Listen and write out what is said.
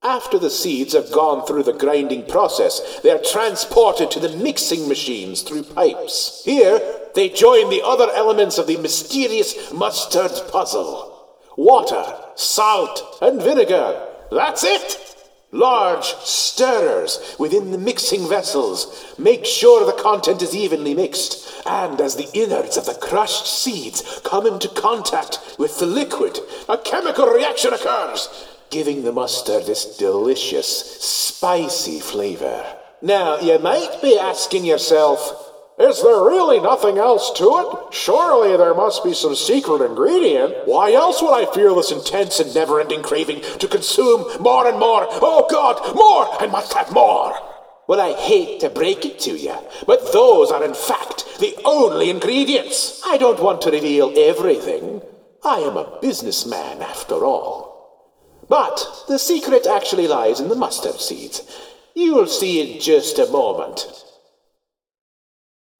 After the seeds have gone through the grinding process, they are transported to the mixing machines through pipes. Here, they join the other elements of the mysterious mustard puzzle. Water, salt, and vinegar. That's it! Large stirrers within the mixing vessels make sure the content is evenly mixed, and as the innards of the crushed seeds come into contact with the liquid, a chemical reaction occurs, giving the mustard this delicious, spicy flavor. Now, you might be asking yourself, is there really nothing else to it? Surely there must be some secret ingredient. Why else would I feel this intense and never-ending craving to consume more and more? Oh God, more! I must have more! Well, I hate to break it to you, but those are in fact the only ingredients. I don't want to reveal everything. I am a businessman after all. But the secret actually lies in the mustard seeds. You'll see in just a moment.